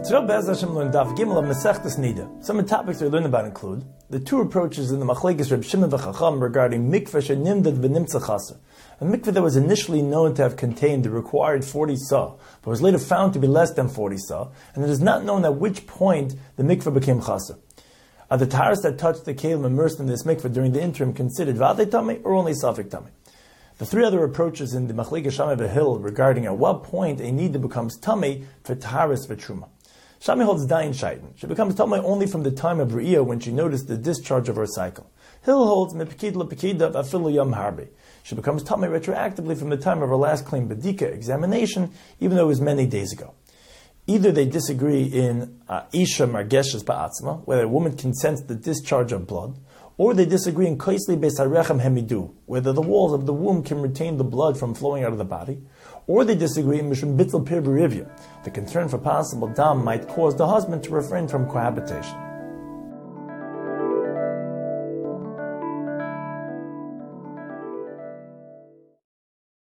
Today, Be'ez Hashem, learn Daf Gimel of Masechtas Nida. Some of the topics we learn about include the two approaches in the Machlekes Reb Shimon v'Chacham regarding mikveh shenimdad v'nimtza chaser. A mikveh that was initially known to have contained the required 40 sa, but was later found to be less than 40 sa, and it is not known at which point the mikveh became chaser. Are the taharas that touched the kelim immersed in this mikveh during the interim considered v'adei tamei or only safek tamei? The three other approaches in the Machlekes Shammai v'Hillel regarding at what point a nida becomes tamei for taharas v'truma. Shammai holds dayin shaitan. She becomes tamei only from the time of Re'iyah when she noticed the discharge of her cycle. Hillel holds mepekid lepekida afilu yom harbe. She becomes tamei retroactively from the time of her last clean bedika examination, even though it was many days ago. Either they disagree in isha margeshes ba'atzma, whether a woman can sense the discharge of blood, or they disagree in kaisli besarechem hemidu, whether the walls of the womb can retain the blood from flowing out of the body, or they disagree in mishum bitzel pir berivya, the concern for possible dam might cause the husband to refrain from cohabitation.